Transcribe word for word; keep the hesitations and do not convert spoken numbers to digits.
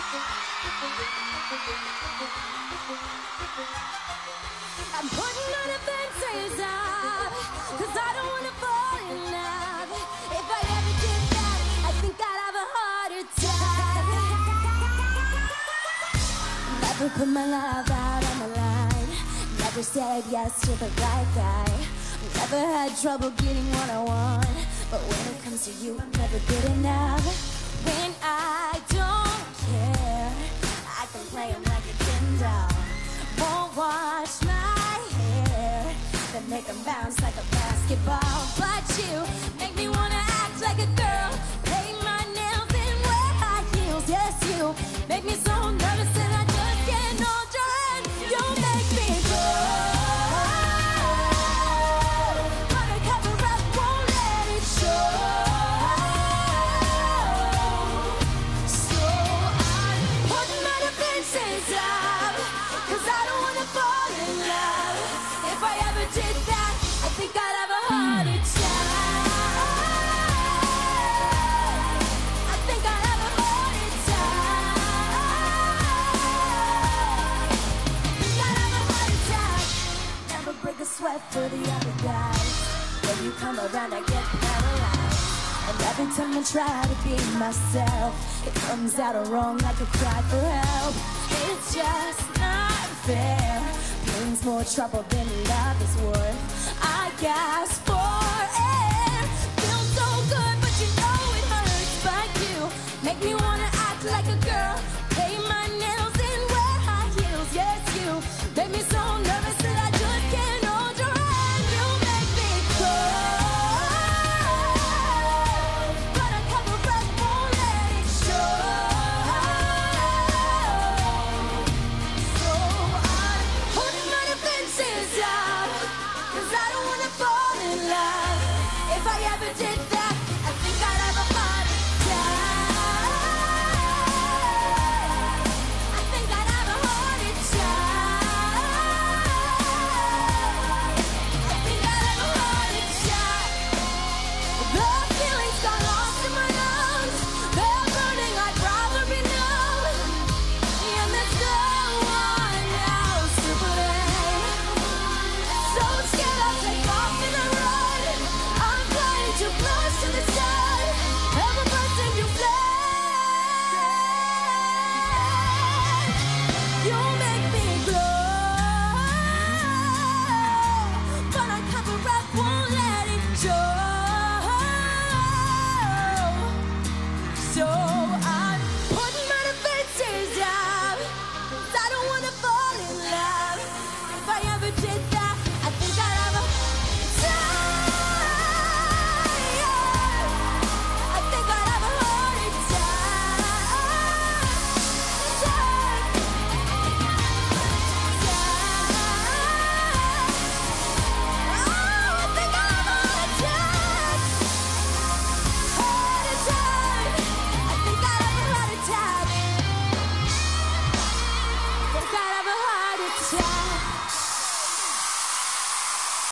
I'm putting my defenses up, cause I don't wanna fall in love. If I ever did that, I think I'd have a heart attack. Never put my love out on the line. Never said yes to the right guy. Never had trouble getting what I want. But when it comes to you, I'm never good enough. When I don't care, I can play him like a Ken doll. Won't wash my hair, then make them bounce like a basketball. But you make me wanna act like a girl, paint my nails and wear high heels. Yes, you make me so nervous that I just can't hold your hand. You make me go. Wanna cover up, won't let it show. So I'm putting my defenses up, cause I don't wanna fall in love. If I ever did that, I think I'd have a heart attack. I think I'd have a heart attack. Think I'd have a heart attack. Never break a sweat for the other guys. When you come around, I get paralyzed. And every time I try to be myself, it comes out wrong like a cry for help. It's just not fair. Pain's more trouble than love is worth. I gasp for air. Feels so good, but you know it hurts. But you make me wanna act like a